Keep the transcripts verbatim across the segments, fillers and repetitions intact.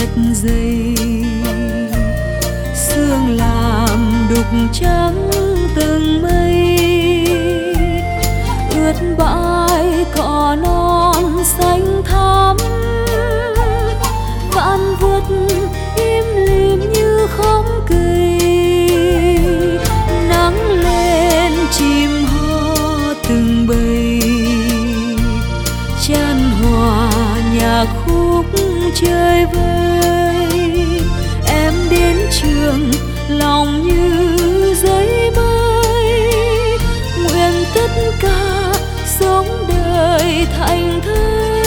thật dày, sương làm đục trắng từng mây, ướt bãi cỏ non xanh thắm, vạn vật im lìm như khóm cây, nắng lên chim hót từng bầy, chan hòa nhạc khúc chơi vơi. Em đến trường lòng như giấy mây, nguyện tất cả sống đời thành thơi.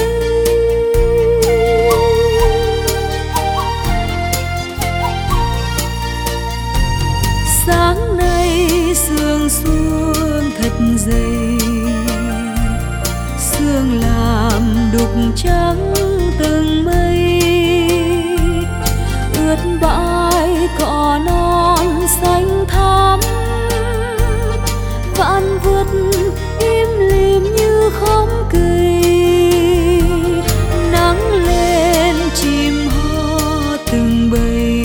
Sáng nay sương xuống thật dày, sương làm đục trắng từng mây, ướt bãi cỏ non xanh thắm, vạn vật im lìm như khóm cây, nắng lên chim hót từng bầy,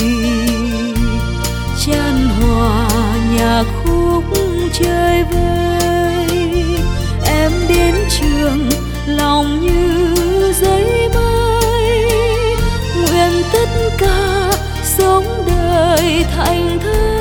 chan hòa nhạc khúc chơi vơi. Em đến trường lòng như giấy mây, nguyện tất cả sống đời thành thơi.